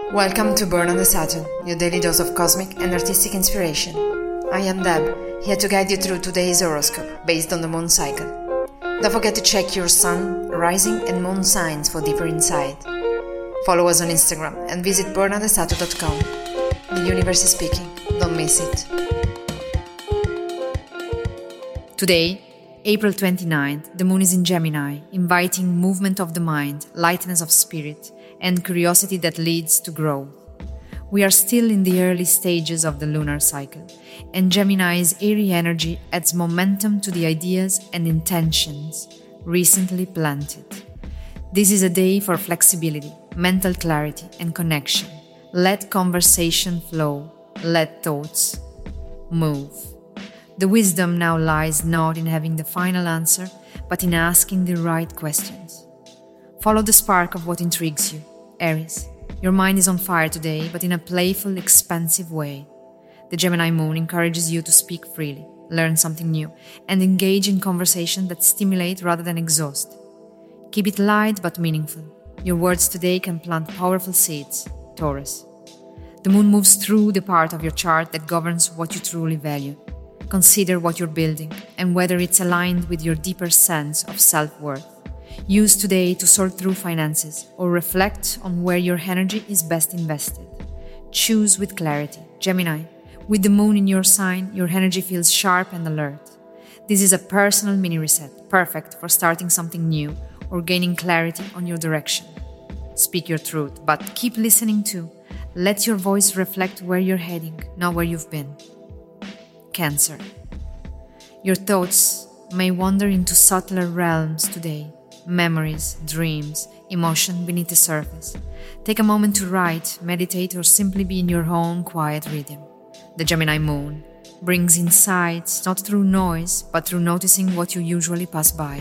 Welcome to Born on the Saturn, your daily dose of cosmic and artistic inspiration. I am Deb, here to guide you through today's horoscope based on the moon cycle. Don't forget to check your sun, rising and moon signs for deeper insight. Follow us on Instagram and visit bornonthesaturn.com. The universe is speaking, don't miss it. Today, April 29th, the moon is in Gemini, inviting movement of the mind, lightness of spirit, and curiosity that leads to growth. We are still in the early stages of the lunar cycle, and Gemini's airy energy adds momentum to the ideas and intentions recently planted. This is a day for flexibility, mental clarity, and connection. Let conversation flow, let thoughts move. The wisdom now lies not in having the final answer, but in asking the right questions. Follow the spark of what intrigues you, Aries. Your mind is on fire today, but in a playful, expansive way. The Gemini moon encourages you to speak freely, learn something new, and engage in conversation that stimulate rather than exhaust. Keep it light but meaningful. Your words today can plant powerful seeds, Taurus. The moon moves through the part of your chart that governs what you truly value. Consider what you're building and whether it's aligned with your deeper sense of self-worth. Use today to sort through finances or reflect on where your energy is best invested. Choose with clarity. Gemini, with the moon in your sign, your energy feels sharp and alert. This is a personal mini reset, perfect for starting something new or gaining clarity on your direction. Speak your truth, but keep listening too. Let your voice reflect where you're heading, not where you've been. Cancer. Your thoughts may wander into subtler realms today. Memories, dreams, emotion beneath the surface. Take a moment to write, meditate, or simply be in your own quiet rhythm. The Gemini moon brings insights not through noise, but through noticing what you usually pass by.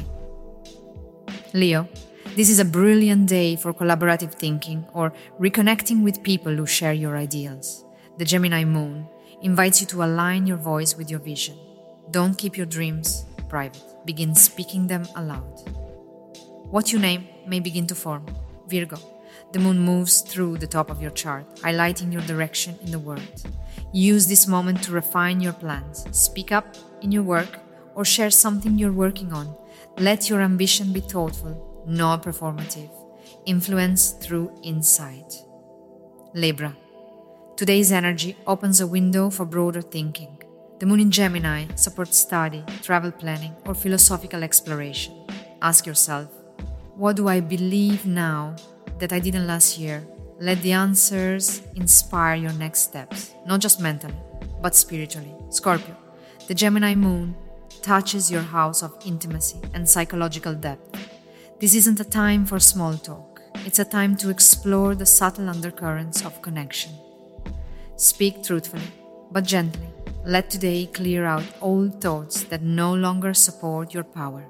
Leo, this is a brilliant day for collaborative thinking or reconnecting with people who share your ideals. The Gemini moon invites you to align your voice with your vision. Don't keep your dreams private. Begin speaking them aloud. What you name may begin to form. Virgo, the moon moves through the top of your chart, highlighting your direction in the world. Use this moment to refine your plans. Speak up in your work or share something you're working on. Let your ambition be thoughtful, not performative. Influence through insight. Libra, today's energy opens a window for broader thinking. The moon in Gemini supports study, travel planning, or philosophical exploration. Ask yourself, what do I believe now that I didn't last year? Let the answers inspire your next steps, not just mentally, but spiritually. Scorpio, the Gemini moon touches your house of intimacy and psychological depth. This isn't a time for small talk. It's a time to explore the subtle undercurrents of connection. Speak truthfully, but gently. Let today clear out old thoughts that no longer support your power.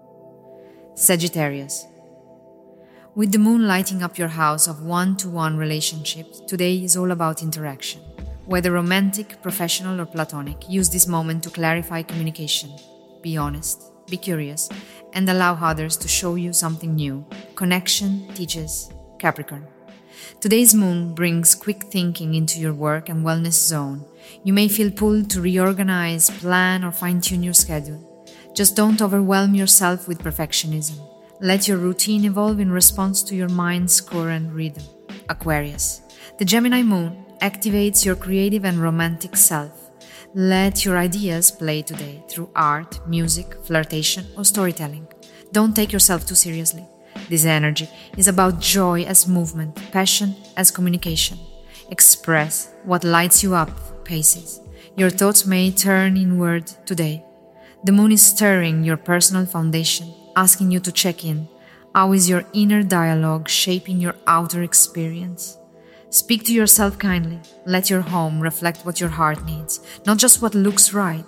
Sagittarius, with the moon lighting up your house of one-to-one relationships, today is all about interaction. Whether romantic, professional, or platonic, use this moment to clarify communication. Be honest, be curious, and allow others to show you something new. Connection teaches. Capricorn, today's moon brings quick thinking into your work and wellness zone. You may feel pulled to reorganize, plan, or fine-tune your schedule. Just don't overwhelm yourself with perfectionism. Let your routine evolve in response to your mind's current rhythm. Aquarius, the Gemini moon activates your creative and romantic self. Let your ideas play today through art, music, flirtation, or storytelling. Don't take yourself too seriously. This energy is about joy as movement, passion as communication. Express what lights you up, Pisces. Your thoughts may turn inward today. The moon is stirring your personal foundation, asking you to check in. How is your inner dialogue shaping your outer experience? Speak to yourself kindly. Let your home reflect what your heart needs, not just what looks right.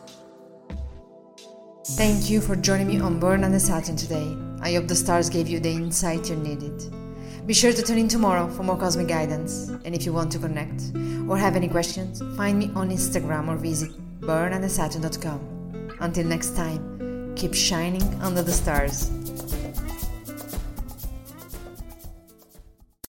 Thank you for joining me on Born on the Saturn today. I hope the stars gave you the insight you needed. Be sure to tune in tomorrow for more cosmic guidance. And if you want to connect or have any questions, find me on Instagram or visit bornonthesaturn.com. Until next time, keep shining under the stars.